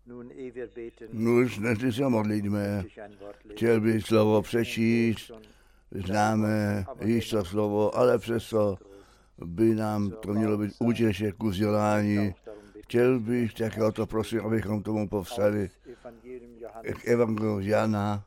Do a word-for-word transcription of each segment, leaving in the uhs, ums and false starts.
Nuž, dnes se modlíme. Chtěl bych slovo přečíst, známe již to slovo, ale přesto by nám to mělo být útěšek ku vzdělání. Chtěl bych také o to prosit, abychom tomu povstali. K Evangeliu Jana,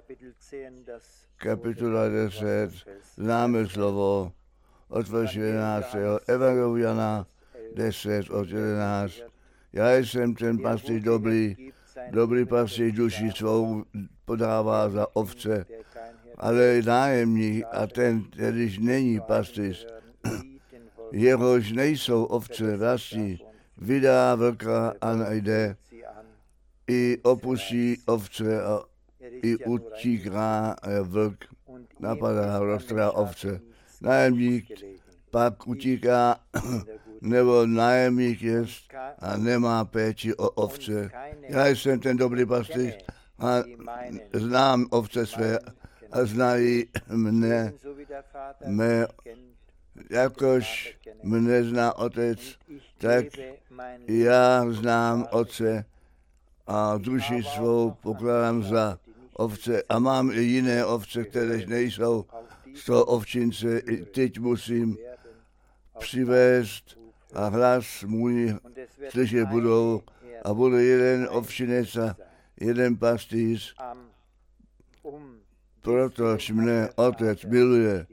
kapitola deset, známe slovo, od verše jedenáctého. Evangeliu Jana deset, od jedenáct. Já jsem ten pastýř dobrý, dobrý pastýř duši svou podává za ovce, ale nájemník a ten, kterýž není pastýř, jehož nejsou ovce vlastní, vydá vlka a najde, i opustí ovce a i utíká vlk, napadá, roztrhá ovce. Nájemník pak utíká, nebo nájemník jest a nemá péči o ovce. Já jsem ten dobrý pastýř a znám ovce své a znají mne, mé, jakož mne zná otec, tak já znám otce a duši svou pokládám za ovce a mám i jiné ovce, které nejsou z toho ovčince, i teď musím přivést a hlas můj slyšet budou a bude jeden ovčinec a jeden pastýř. Protož mne otec miluje,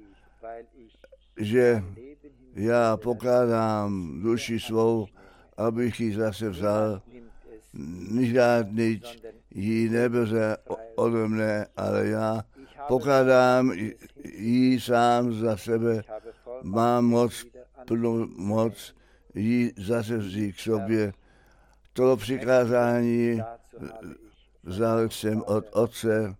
že já pokládám duši svou, abych ji zase vzal. Žádný ji nebere ode mne, ale já pokládám ji sám za sebe. Mám moc, plnou moc ji zase vzít k sobě. To přikázání vzal jsem od Otce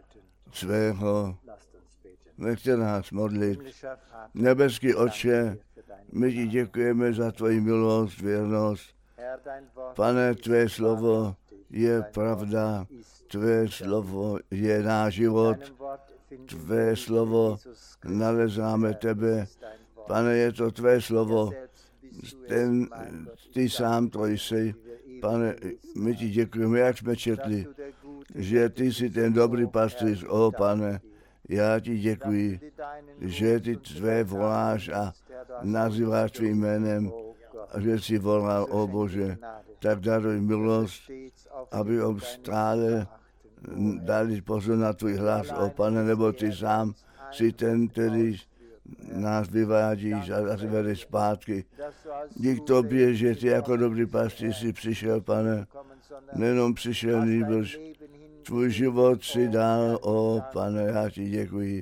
svého. Nechte nás modlit. Nebeský Otče, my ti děkujeme za tvoji milost, věrnost. Pane, tvé slovo je pravda, tvé slovo je náš život, tvé slovo nalezáme tebe. Pane, je to tvé slovo, ten, ty sám to jsi. Pane, my ti děkujeme, jak jsme četli, že ty jsi ten dobrý pastýř, o Pane, já ti děkuji, že ty tvé voláš a nazýváš tvým jménem, a že jsi volal, o Bože, tak daruj milost, aby stále dali pozor na tvůj hlas, o Pane, nebo ty sám jsi ten, který nás vyvádíš a nás vedeš zpátky. Dík tobě, že ty jako dobrý pastýř jsi přišel, Pane, nejenom přišel, nýbrž tvůj život si dal, o Pane, já ti děkuji.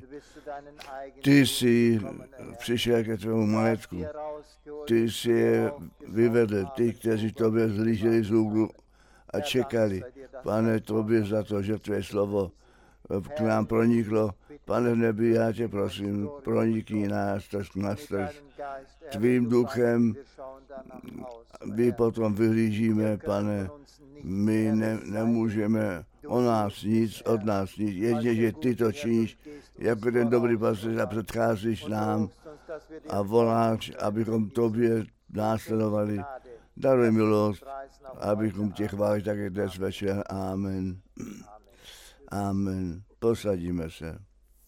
Ty jsi přišel ke tvému majetku, ty jsi je vyvedl, ty, kteří tobě zlíželi z úhlu a čekali, Pane, tobě za to, že tvé slovo k nám proniklo. Pane v nebi, já tě prosím, pronikni nás, tak nás tvým duchem, my potom vyhlížíme, Pane, my ne, nemůžeme o nás nic, od nás nic, jedině, že ty to činíš, jako ten dobrý pastýř a předcházíš nám a voláš, abychom tobě následovali. Daruj milost, abychom tě chválili také dnes večer. Amen. Amen. Posadíme se.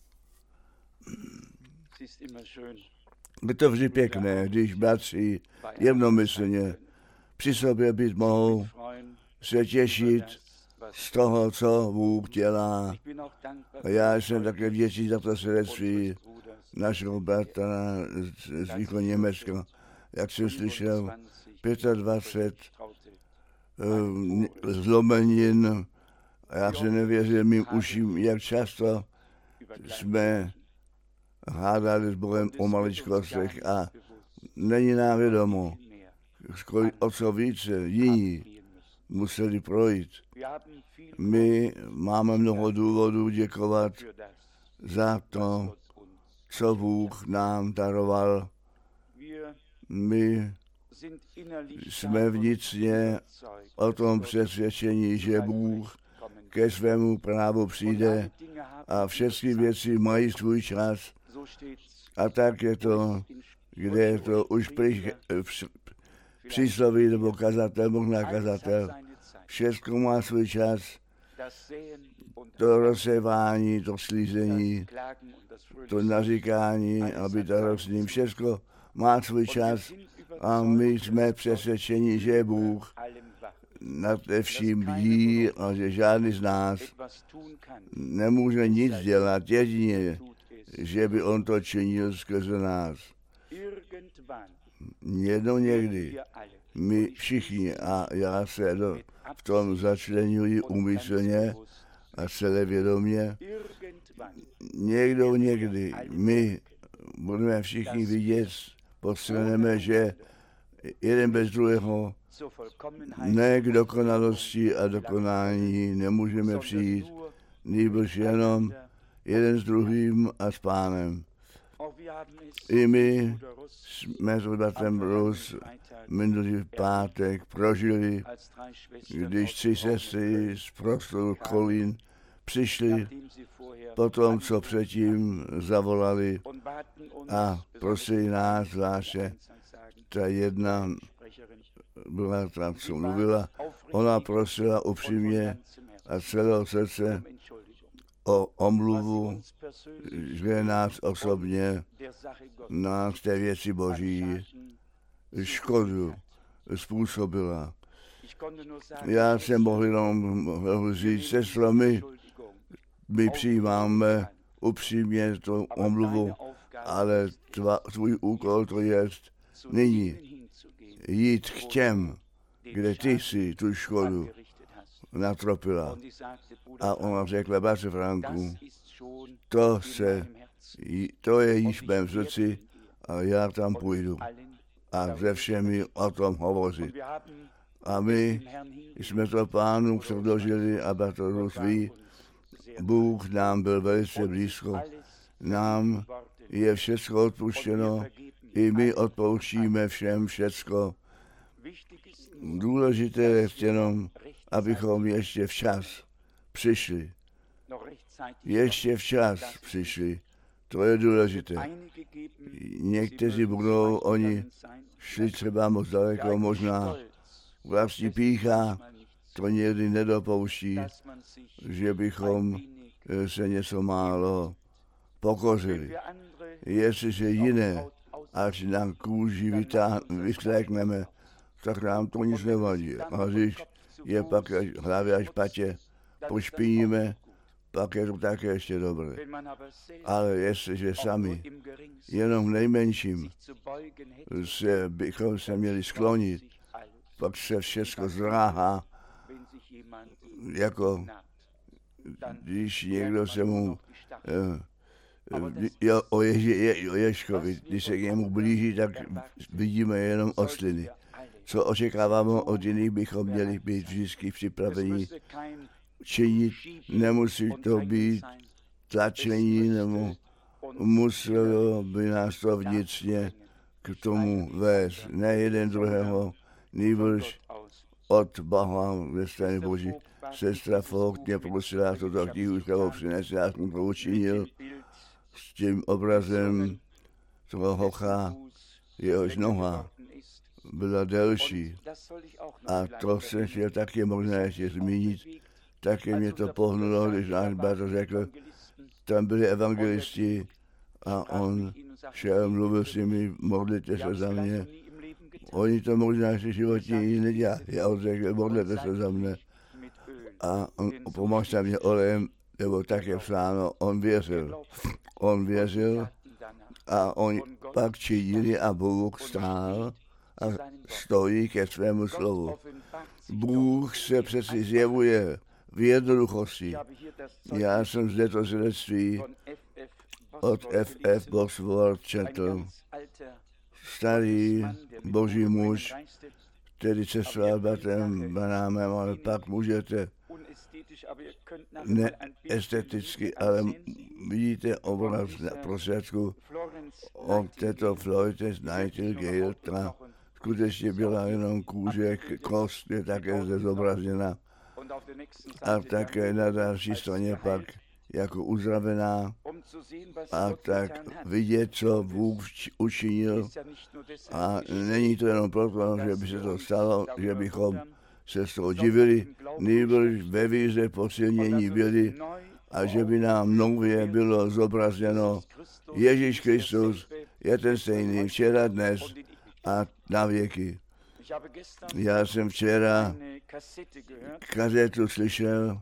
Je to vždy pěkné, když bratři jednomyslně při sobě být mohou, se těšit z toho, co Bůh dělá. A já jsem také vděčný za to svědectví našeho bratra z východního Německa. Jak jsem slyšel, dvacet pět um, zlomenin. A já se nevěřil mým uším, jak často jsme hádali s Bohem o maličkostech a není nám vědomo, o co více jiní museli projít. My máme mnoho důvodů děkovat za to, co Bůh nám daroval. My jsme vnitřně o tom přesvědčení, že Bůh ke svému právu přijde a všechny věci mají svůj čas. A tak je to, kde je to už přísloví nebo kazatel, možná kazatel, Všechno má svůj čas. To rozsévání, to slízení, to naříkání, aby to rostl, všechno má svůj čas a my jsme přesvědčeni, že Bůh nad vším bdí a že žádný z nás nemůže nic dělat, jedině, že by on to činil skrze nás. Jednou někdy my všichni, a já se do, v tom začlenuji úmyslně a celé někdo někdy my budeme všichni vidět, postřeneme, že jeden bez druhého ne k dokonalosti a dokonání nemůžeme přijít, nýbrž jenom jeden s druhým a s Pánem. I my jsme s bratrem Rus minulý pátek prožili, když tři sestry z prostoru Kolín přišli po tom, co předtím zavolali a prosili nás, zvláště ta jedna byla ta, co mluvila, ona prosila upřímně a celého srdce o omluvu, že nás osobně, nás té věci Boží škodu způsobila. Já jsem mohl jenom mohl říct, sestro, my, my přijímáme upřímně tu omluvu, ale tva, tvůj úkol to je nyní jít k těm, kde ty si tu škodu natropila. A ona řekla, bratře Franku, to se, to je již v mém srdci a já tam půjdu a se všemi o tom hovořit. A my jsme to Pánu předložili, aby to Rus ví, Bůh nám byl velice blízko, nám je všecko odpuštěno, i my odpouštíme všem všecko. Důležité je jenom, abychom ještě včas přišli. Ještě včas přišli. To je důležité. Někteří budou, oni šli třeba moc daleko, možná vlastní pýcha, to někdy nedopouští, že bychom se něco málo pokořili. Jestliže jiné, až na kůži vyšlékneme, tak nám to nic nevadí. A když je pak hlavě až patě, pošpiníme, pak je to také ještě dobré. Ale jestliže sami, jenom v nejmenším, se bychom se měli sklonit, pak se všechno zdráhá, jako když někdo se mu jo, o, Ježi, je, o Ježkovi, když se k němu blíží, tak vidíme jenom osliny. Co očekáváme od jiných, bychom měli být vždycky připraveni činit. Nemusí to být tlačení, nebo muselo by nás to vnitřně k tomu vést. Ne jeden druhého, nýbrž od Boha ve straně Boží. Sestra Vogt mě prosila, toto knihu kterou přinese, já jsem to učinil s tím obrazem toho hocha, jehož noha byla delší. A to jsem chtěl taky možná ještě zmínit. Taky mě to pohnulo, když náš bratr řekl, tam byli evangelisti a on šel, mluvil s nimi, modlite se za mě. Oni to možná ještě životní nedělali. Já on řekl, modlete se za mě. A on pomožte mě olejem, nebo tak je psáno, on věřil. On věřil a oni pak činili a Bůh stál a stojí ke svému slovu. Bůh se přeci zjevuje v jednoduchosti. Já jsem zde to svědectví od F F Bosworth četl. Starý boží muž, který cestoval bratrem Branhamem, ale pak můžete ne esteticky, ale vidíte obraz na prostředku o této Floydě z Nightingale, ta skutečně byla jenom kůže, kost je také zde zobrazněna a také na další straně pak jako uzdravená a tak vidět, co Bůh učinil. A není to jenom proto, že by se to stalo, že bychom se z toho divili, nýbrž ve víře posilnění byli a že by nám nově bylo zobrazeno Ježíš Kristus je ten stejný včera, dnes a na věky. Já jsem včera kazetu slyšel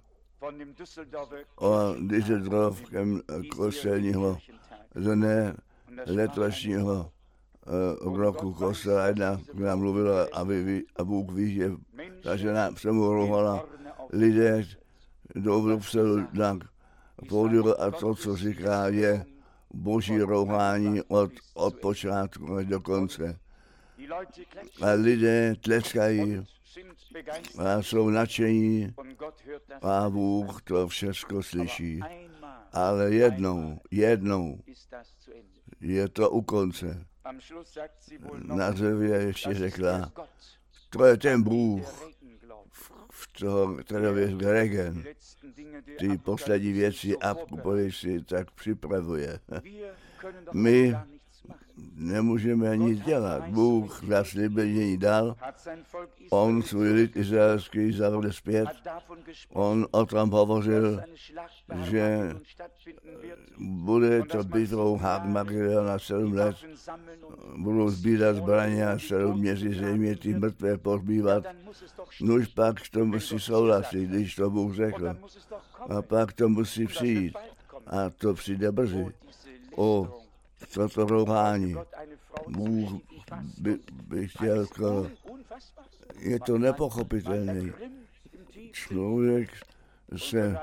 o Düsseldorfském kostelního dne letošního uh, roku kostela. Jedna k nám mluvila, aby ví, a Bůh ví, že ta žena se mu rouhala lidé do Bruselu na pódiu a to, co říká, je boží rouhání od, od počátku až do konce. A lidé tleskají a jsou nadšení a Bůh to všechno slyší. Ale jednou, jednou je to u konce. Na dřevě ještě řekla, to je ten Bůh, v toho, kterého je regen. Ty poslední věci a si tak připravuje. My nemůžeme nic dělat. Bůh zaslíbení dal, on svůj lid izraelský zavede zpět, on o tom hovořil, že bude to bitvou Hagmagedon na sedm let, budou sbírat zbraně a sedm měsíc země ty mrtvé pohřbívat. Nož pak to musí souhlasit, když to Bůh řekl. A pak to musí přijít. A to přijde brzy. O toto rouhání. Bůh by, by chtěl, ko, je to nepochopitelný. Člověk se,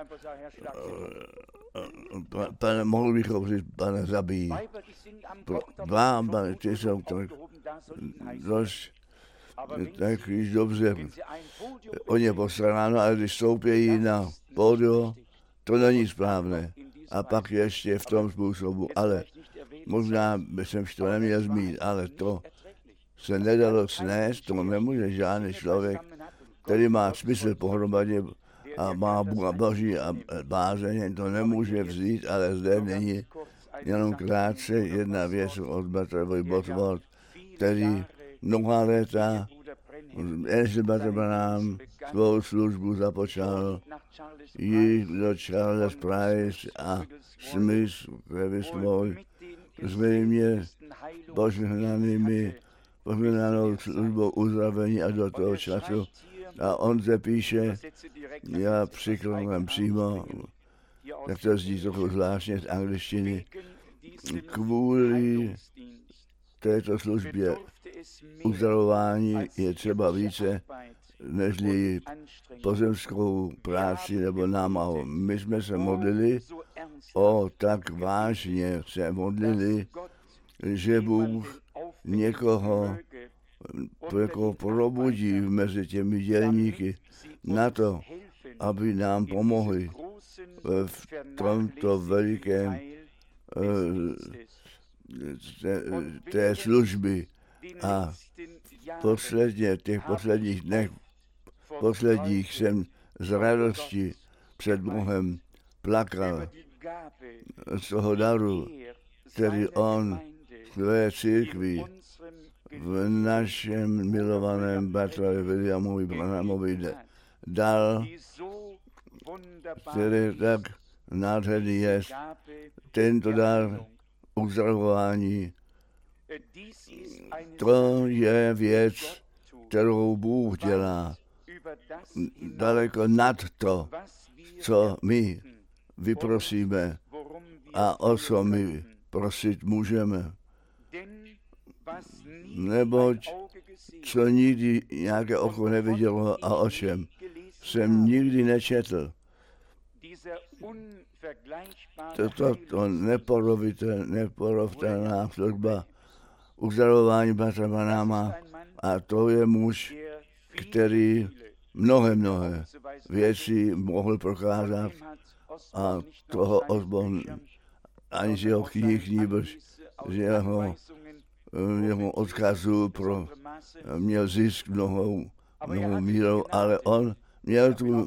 pane, mohl bych hovořit, pane, zabíjí. Vám, pane, ty jsou tak dost, tak již dobře. On je postaráno, ale když stoupějí na pódium, to není správné. A pak ještě v tom způsobu, ale možná by jsem to neměl zmínit, ale to se nedalo snést, to nemůže žádný člověk, který má smysl pohromadě a má boží a bázeň, to nemůže vzít, ale zde není jenom krátce jedna věc od Batravovi Botword, který mnoha léta Ernst Branham svou službu započal již do Charles Price a Smith Revismoj s velmi požehnanými, požehnanou službou uzdravení až do toho času. A on se píše, já přikladám přímo, jak to zní trochu zvláštně z angličtiny, kvůli této službě uzdravování je třeba více nežli pozemskou práci nebo námahu. My jsme se modlili, o tak vážně se modlili, že Bůh někoho jako probudí mezi těmi dělníky na to, aby nám pomohli v tomto velikém té, té služby. A posledně, těch posledních dnech, posledních jsem z radosti před Bohem plakal z toho daru, který on své církvi v našem milovaném bratrovi Williamovi Branhamovi dal, který tak nádherný je, tento dar uzdravování. To je věc, kterou Bůh dělá daleko nad to, co my vyprosíme a o co my prosit můžeme. Neboť co nikdy nějaké oko nevidělo a o čem jsem nikdy nečetl. Toto to neporovitelná služba uzdravování bratra Branhama a to je muž, který mnohé, mnohé věci mohl prokázat a toho Osborn ani z jeho knih, nýbrž z jeho, jeho odkazu pro, měl zisk mnohou, mnohou mírou, ale on měl tu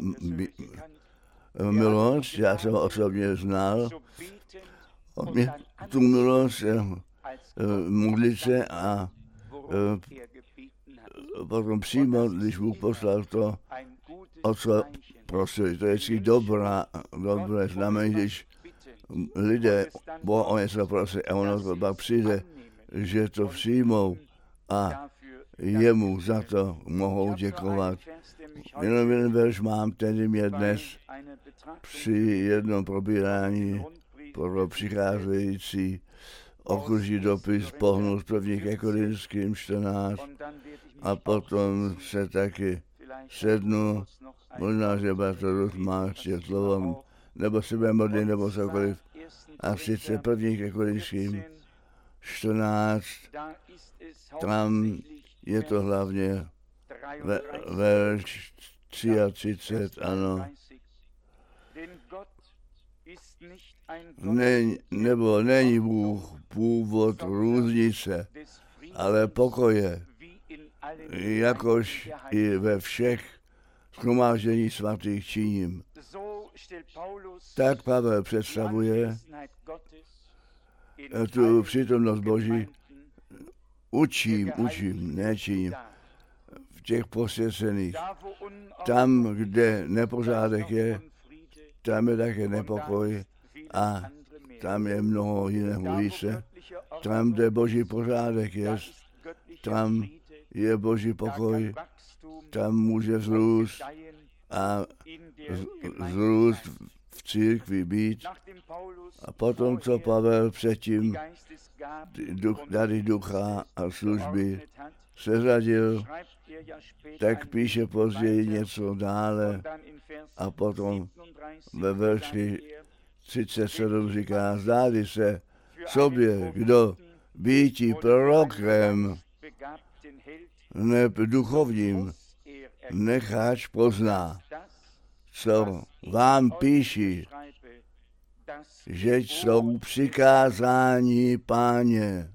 milost, já jsem ho osobně znal, on měl tu milost modlit se a potom přímo, když Bůh poslal to, o co prosili. To je vždycky dobrá, dobré znamení, když lidé Boha o něco prosí a ono to pak přijde, že to přijmou a jemu za to mohou děkovat. Jenom jeden verš mám, který mě dnes při jednom probírání pro přicházející okružní dopis pohnul z první ke Korinským čtrnáct a potom se taky sednu, možná, že bratr Ruth má ještě slovo, nebo sebe modlí, nebo cokoliv. A sice první ke Korinským čtrnáct, tam je to hlavně ve, verš třicet tři, ano. Ne, nebo není Bůh původ různice, ale pokoje, jakož i ve všech shromáždění svatých činím. Tak Pavel představuje tu přítomnost Boží, učím, učím, nečiním, v těch posvěcených. Tam, kde nepořádek je, tam je také nepokoj a tam je mnoho jiného více. Tam, kde Boží pořádek je, tam je Boží pokoj, tam může vzrůst a vzrůst v církvi být. A potom, co Pavel předtím dary ducha a služby seřadil, tak píše později něco dále a potom ve verši třicet sedm říká, zdáli se sobě, kdo býti prorokem, neb duchovním, necháč pozná, co vám píši, že jsou přikázání Páně.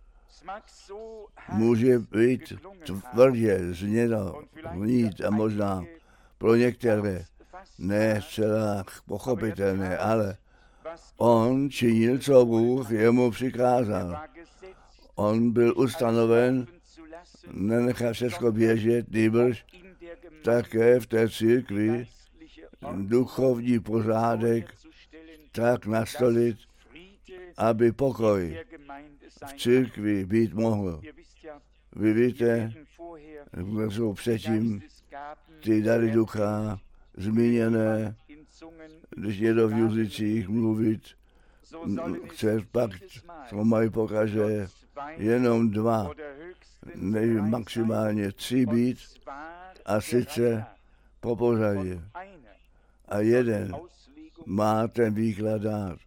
Může být tvrdě zněno, znít a možná pro některé ne zcela pochopitelné, ale on činil, co Bůh jemu přikázal. On byl ustanoven, nenechal všechno běžet, nýbrž také v té církvi duchovní pořádek tak nastolit, aby pokoj v církvi být mohl. Vy víte, že jsou předtím ty dary ducha zmíněné, když někdo v jazycích mluvit chce, pak to mají pokaže jenom dva, nevím, maximálně tři být, a sice po pořadě. A jeden má ten výklad dát.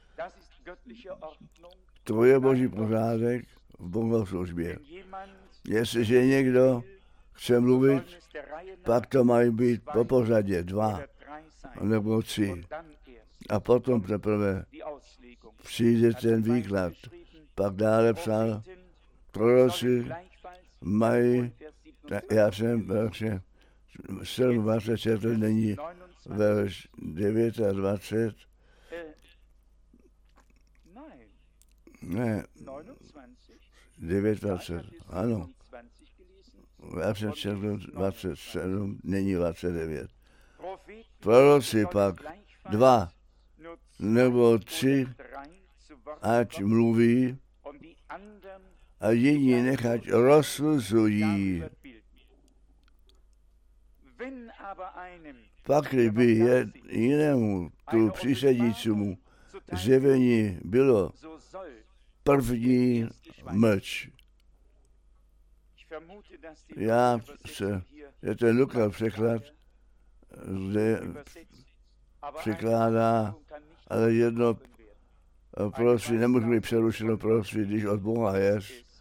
To je Boží pořádek v bohoslužbě. Jestliže někdo chce mluvit, pak to mají být po pořadě dva nebo tři. A potom teprve přijde ten výklad. Pak dále psal, proroci mají, já jsem verše dvacet sedm, není verš dvacet devět, ne, dvacet devět, ano, verše dvacet sedm, není dvacet devět. Proroci pak dva nebo tři, ať mluví, a jiní nechať rozsuzují. Pak, kdyby je jinému, tu přísedícímu zjevení bylo první mlč. Já se, je ten Lukáš překlad, zde překládá, ale jedno prosví, nemůže být přerušeno prosví, když od Boha je,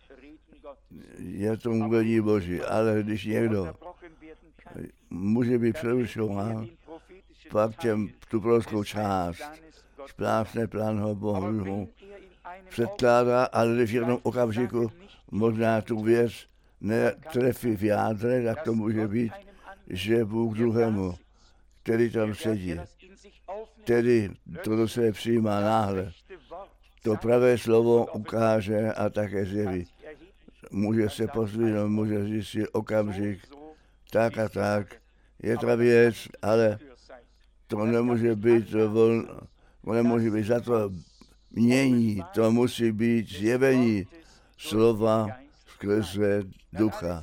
je to mluvení Boží, ale když někdo může být přerušován, pak těm tu prorockou část správně plánho Bohu předkládá, ale když v jednom okamžiku možná tu věc netrefí v jádre, tak to může být, že Bůh druhému, který tam sedí, který to do sebe přijímá náhle, to pravé slovo ukáže a také zjeví. může se pozvinout, může říct si okamžik, tak a tak, je ta věc, ale to nemůže být volno, to nemůže být za to mění, to musí být zjevení slova skrze ducha.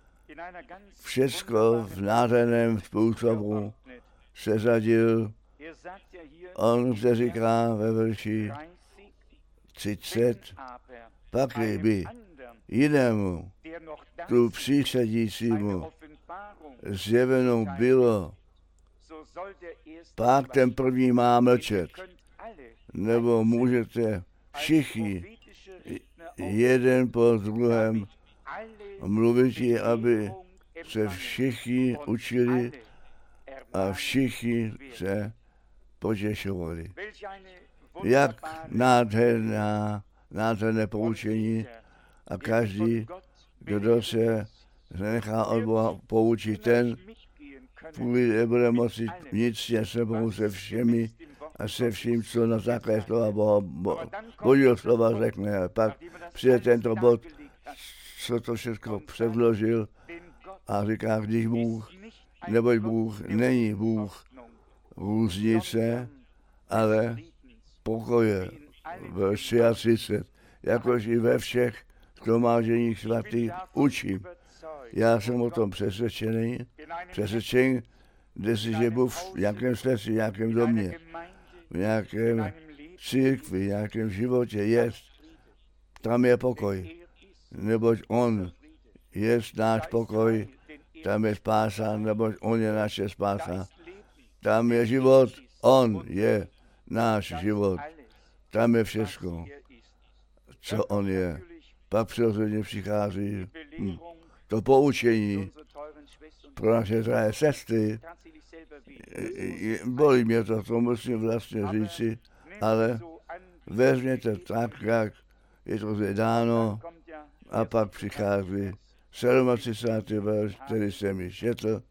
Všecko v nádherném způsobu se zadil. On se říká ve verši třicet, pak by jinému, tu přísedícímu, zjevenou bylo, pak ten první má mlčet. Nebo můžete všichni, jeden po druhém, mluvit, aby se všichni učili a všichni se potěšovali. Jak nádherná, nádherné poučení a každý, kdo se nechá od Boha poučit, ten půjde, bude moci vnitřně sebou se všemi a se vším, co na základě slova Boha, bo, Božího slova řekne. A pak přijde tento bod, co to všechno předložil a říká, když Bůh, neboť Bůh není Bůh různice, ale pokoje v třicet, jakož i ve všech shromážděních svatých učím. Já jsem o tom přesvědčený, přesvědčen, kde si žiju v nějakém srdci, v nějakém domě, v nějakém církvi, v nějakém životě jest, tam je pokoj, neboť on je náš pokoj, tam je spása, neboť on je naše spása. Tam je život, on je náš život. Tam je všechno, co on je. Pak přirozeně přichází hm, to poučení pro naše drahé sestry. Bolí mě to, to musím vlastně říci, ale vezměte tak, jak je to zde dáno, a pak přichází třicátý verš, který jsem již četl.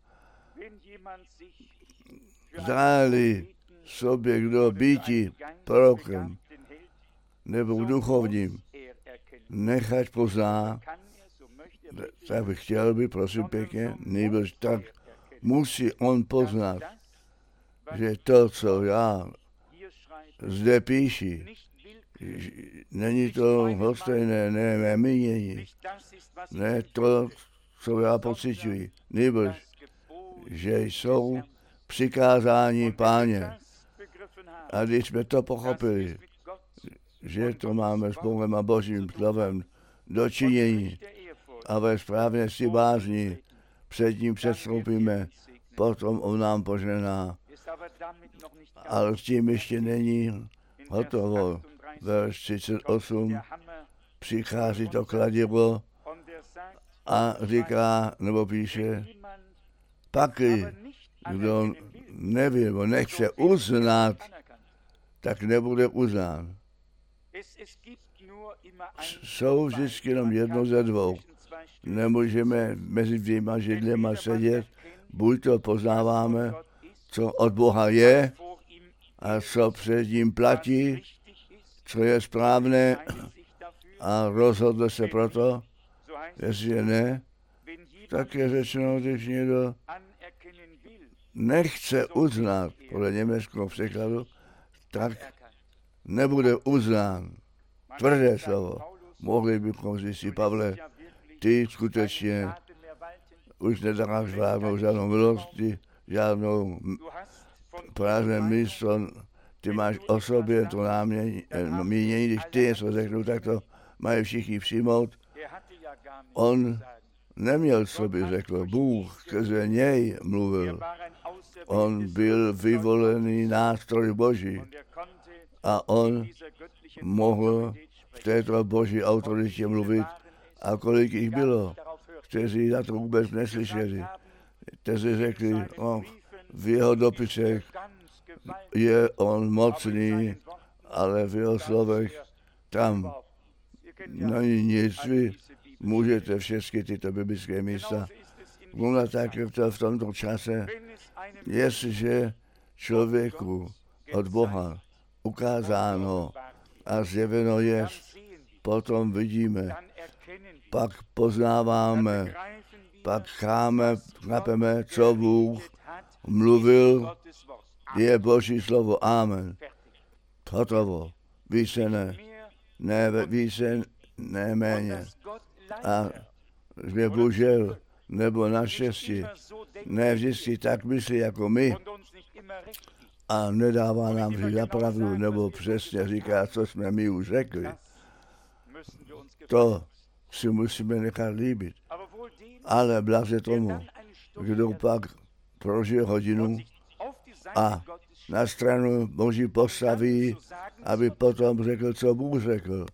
Zdáli sobě kdo býti prorokem nebo duchovním, nechať pozná, tak bych chtěl by, prosím pěkně, nejbrž tak musí on poznat, že to, co já zde píši, není to hostejné, ne mé mínění, ne to, co já pociťuji, nejbrž, že jsou přikázání Páně. A když jsme to pochopili, že to máme s Bohem a Božím slovem dočinění a ve správnosti bázní před ním předstoupíme, potom on nám požená. Ale s tím ještě není hotovo. Verš třicet osm, přichází to kladivo a říká, nebo píše, pakli, kdo neví, nebo nechce uznat, tak nebude uznán. Jsou vždycky jenom jedno ze dvou. Nemůžeme mezi dvěma židlema sedět, buď to poznáváme, co od Boha je a co před ním platí, co je správné a rozhodl se proto, jestli ne, tak je řečeno, když někdo nechce uznat, podle německého překladu, tak nebude uznán. Tvrdé slovo. Mohli bychom říct si, Pavle, ty skutečně už nedáš žádnou, žádnou milost, žádnou prázdné místo, ty máš o sobě to mínění, když ty něco řeknu, tak to mají všichni přijmout. On neměl sobě řekl, Bůh skrze něj mluvil. On byl vyvolený nástroj Boží a on mohl v této Boží autoritě mluvit. A kolik jich bylo, kteří na to vůbec neslyšeli, kteří řekli, oh, v jeho dopisech je on mocný, ale v jeho slovech tam není nic. Vy můžete všechny tyto biblické místa mluvit tak, jak to v tomto čase, jestliže člověku od Boha ukázáno a zjeveno je, potom vidíme, pak poznáváme, pak cháme, chápeme, co Bůh mluvil, je Boží slovo. Amen. Hotovo. Více ne. Ne, více, ne méně. A že bohužel, nebo naštěstí, ne vždycky tak myslí jako my a nedává nám říct za pravdu, nebo přesně říká, co jsme my už řekli. To si musíme nechat líbit. Ale blaze tomu, kdo pak prožije hodinu a na stranu Boží postaví, aby potom řekl, co Bůh řekl.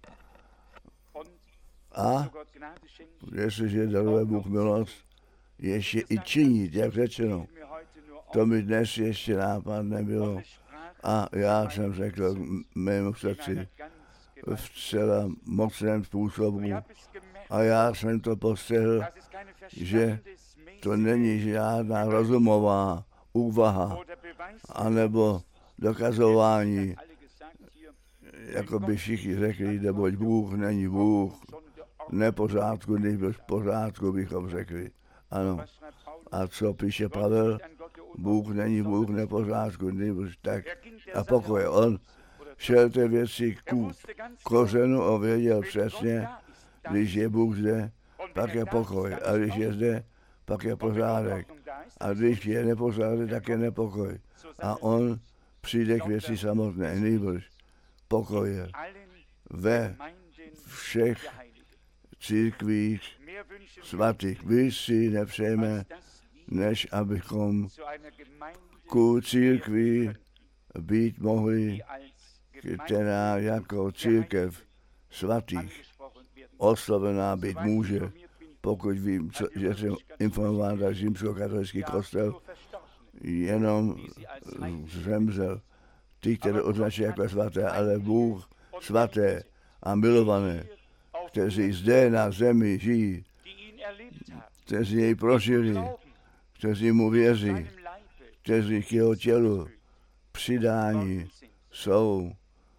A jestliže daruje Bůh milost, ještě i činit, jak řečeno. To mi dnes ještě nápad nebylo. A já jsem řekl mému srdci v celém mocném způsobu. A já jsem to postihl, že to není žádná rozumová úvaha, anebo dokazování, jako by všichni řekli, neboť Bůh není Bůh, nepořádku, než v pořádku bychom řekli. Ano. A co píše Pavel? Bůh není Bůh, nepořádku, než tak. A pokud on šel ty věci ku kořenu a věděl přesně, když je Bůh zde, pak je pokoj. A když je zde, pak je pořádek. A když je nepořádek, tak je nepokoj. A on přijde k věci samotné, nejbrž pokoje ve všech církvích svatých. Vy si nepřejeme, než abychom ku církvi být mohli, která jako církev svatých oslovená být může, pokud vím, co, že jsem informován, že římskokatolický kostel jenom zemřel ty, které označí jako svaté, ale Bůh svaté a milované, kteří zde na zemi žijí, kteří jej prožili, kteří mu věří, kteří k jeho tělu přidání jsou.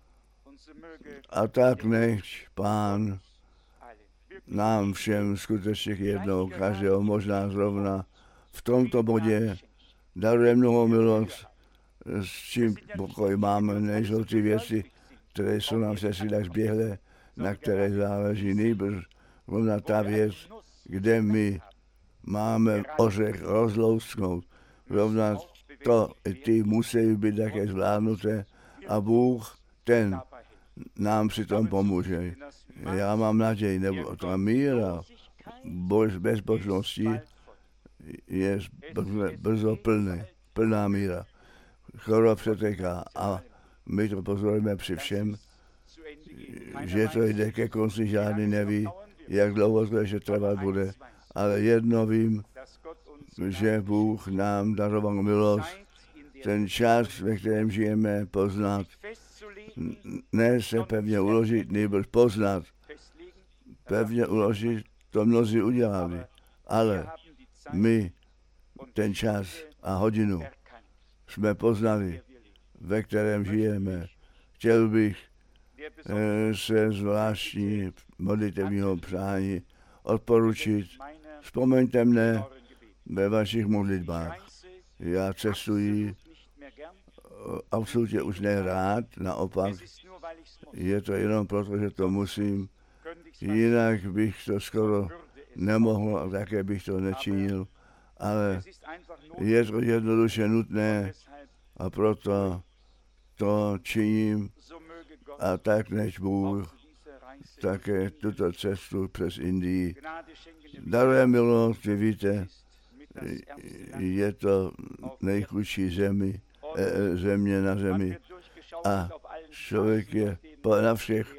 A tak nech Pán nám všem skutečně jednou, každého možná zrovna v tomto bodě daruje mnoho milost, s čím pokoj máme, nejsou ty věci, které jsou nám přesně tak zběhlé, na které záleží nejbrž rovna ta věc, kde my máme ořech rozlousknout. Rovna to i ty musí být také zvládnuté a Bůh ten nám přitom pomůže. Já mám naději, nebo ta míra bož bezbožnosti je brzo, brzo plný, plná míra. Choroba přetéká a my to pozorujeme při všem, že to jde ke konci, žádný neví, jak dlouho to ještě trvat bude, ale jedno vím, že Bůh nám daroval milost, ten čas, ve kterém žijeme, poznat, ne se pevně uložit, nebož poznat, pevně uložit, to mnozí udělali, ale my ten čas a hodinu jsme poznali, ve kterém žijeme. Chtěl bych se zvláštní modlitevního přání odporučit. Vzpomeňte mne ve vašich modlitbách. Já cestuji absolutně už nerád, naopak je to jenom proto, že to musím, jinak bych to skoro nemohl a také bych to nečinil, ale je to jednoduše nutné a proto to činím a tak než Bůh také tuto cestu přes Indii daruje milost, vy víte, je to nejchudší zemi, e, země na zemi a člověk je na všech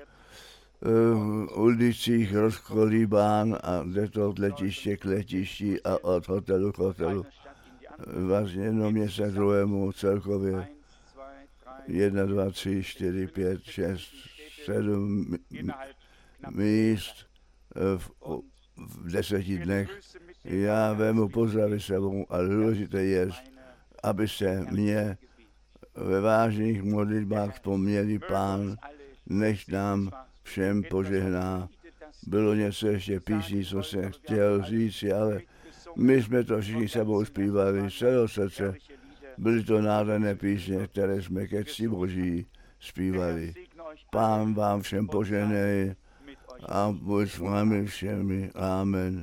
uh, ulicích rozkolíbán a jde to od letiště k letišti a od hotelu k hotelu. Vlastně jedno města k druhému celkově jedna, dva, tři, čtyři, pět, šest, sedm míst v, v deseti dnech. Já vemu pozdravy sebou, ale důležité je, abyste mě ve vážných modlitbách vzpomněli, Pán, než nám všem požehná bylo něco ještě písní, co jsem chtěl říct, ale my jsme to všichni sebou zpívali z celého srdce. Byly to nádherné písně, které jsme ke cti Boží zpívali. Pán vám všem poženej a buď s vámi všemi. Amen.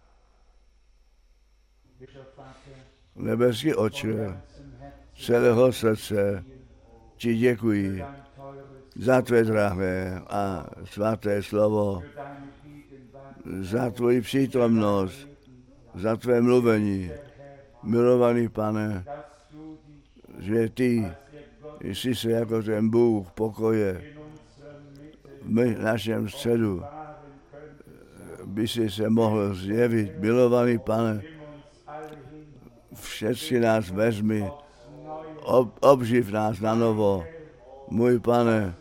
Nebeský Otče, celého srdce ti děkuji za tvé drahé a svaté slovo, za tvoji přítomnost, za tvé mluvení. Milovaný Pane, že ty jsi se jako ten Bůh pokoje v našem středu by si se mohl zjevit. Milovaný Pane, všechny nás vezmi, ob, obživ nás na novo. Můj Pane,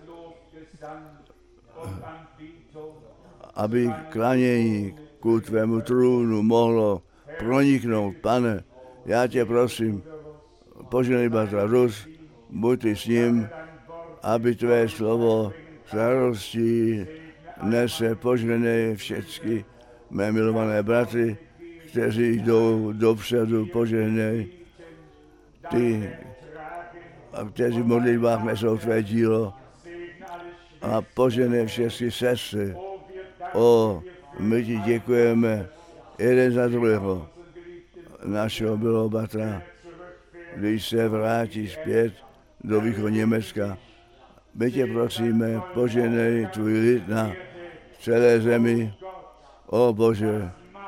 aby klanění ku tvému trůnu mohlo proniknout. Pane, já tě prosím, poženej bratra Rus, buď ty s ním, aby tvé slovo s radostí nese, poženej všechny mé milované bratry, kteří jdou dopředu, poženej ty, a kteří v modlitbách nesou tvé dílo, a poženej všechny sestry. O, my ti děkujeme jeden za druhého, našeho bylo bratra, když se vrátí zpět do východu Německa. My tě prosíme, poženej tvůj lid na celé zemi. O Bože,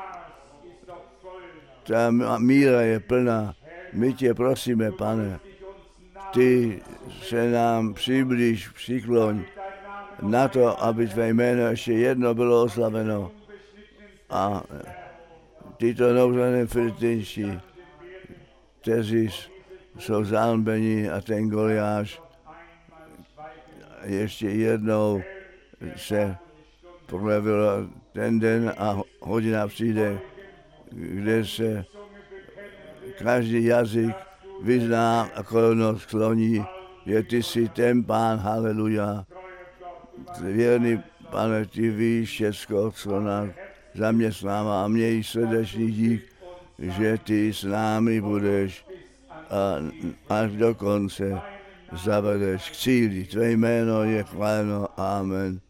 ta míra je plná. My tě prosíme, Pane, ty se nám přiblíž, přikloň na to, aby tvé jméno ještě jedno bylo oslaveno. A tyto nouzené Filipínští, kteří jsou zálbeni, a ten Goliáš ještě jednou se projevil. Ten den a hodina přijde, kde se každý jazyk vyzná a koleno skloní, že ty jsi ten Pán, haleluja. Věrný Pane, ty víš všecko, co nás zaměstnává, a měj srdečný dík, že ty s námi budeš a až do konce zavedeš k cíli. Tvé jméno je chváleno. Amen.